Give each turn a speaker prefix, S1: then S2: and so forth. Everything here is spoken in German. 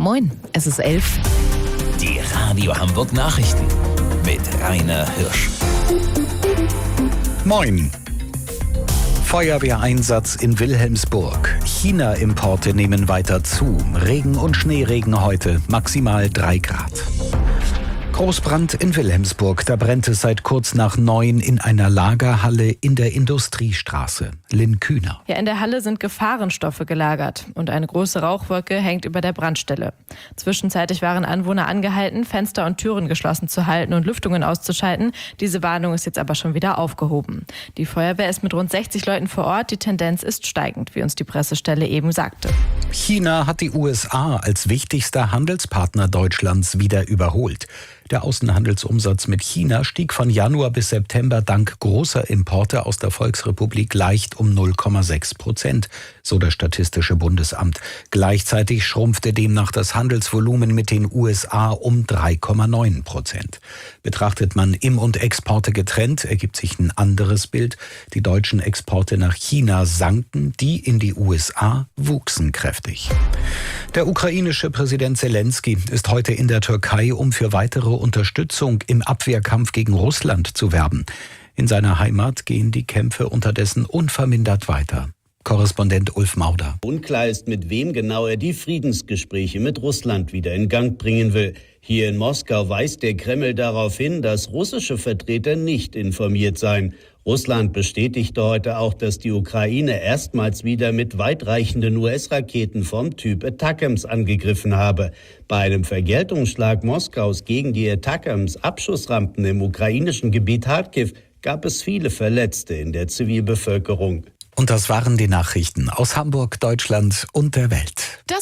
S1: Moin, es ist 11.
S2: Die Radio Hamburg Nachrichten mit Rainer Hirsch.
S3: Moin. Feuerwehreinsatz in Wilhelmsburg. China-Importe nehmen weiter zu. Regen und Schneeregen heute, maximal 3 Grad. Großbrand in Wilhelmsburg. Da brennt es seit kurz nach 9 in einer Lagerhalle in der Industriestraße. Lynn Kühner.
S1: Ja, in der Halle sind Gefahrenstoffe gelagert und eine große Rauchwolke hängt über der Brandstelle. Zwischenzeitlich waren Anwohner angehalten, Fenster und Türen geschlossen zu halten und Lüftungen auszuschalten. Diese Warnung ist jetzt aber schon wieder aufgehoben. Die Feuerwehr ist mit rund 60 Leuten vor Ort. Die Tendenz ist steigend, wie uns die Pressestelle eben sagte.
S3: China hat die USA als wichtigster Handelspartner Deutschlands wieder überholt. Der Außenhandelsumsatz mit China stieg von Januar bis September dank großer Importe aus der Volksrepublik leicht um 0,6%, so das Statistische Bundesamt. Gleichzeitig schrumpfte demnach das Handelsvolumen mit den USA um 3,9%. Betrachtet man Im- und Exporte getrennt, ergibt sich ein anderes Bild. Die deutschen Exporte nach China sanken, die in die USA wuchsen kräftig. Der ukrainische Präsident Zelensky ist heute in der Türkei, um für weitere Unterstützung im Abwehrkampf gegen Russland zu werben. In seiner Heimat gehen die Kämpfe unterdessen unvermindert weiter. Korrespondent Ulf Mauder.
S4: Unklar ist, mit wem genau er die Friedensgespräche mit Russland wieder in Gang bringen will. Hier in Moskau weist der Kreml darauf hin, dass russische Vertreter nicht informiert seien. Russland bestätigte heute auch, dass die Ukraine erstmals wieder mit weitreichenden US-Raketen vom Typ ATACMS angegriffen habe. Bei einem Vergeltungsschlag Moskaus gegen die ATACMS-Abschussrampen im ukrainischen Gebiet Kharkiv gab es viele Verletzte in der Zivilbevölkerung.
S3: Und das waren die Nachrichten aus Hamburg, Deutschland und der Welt.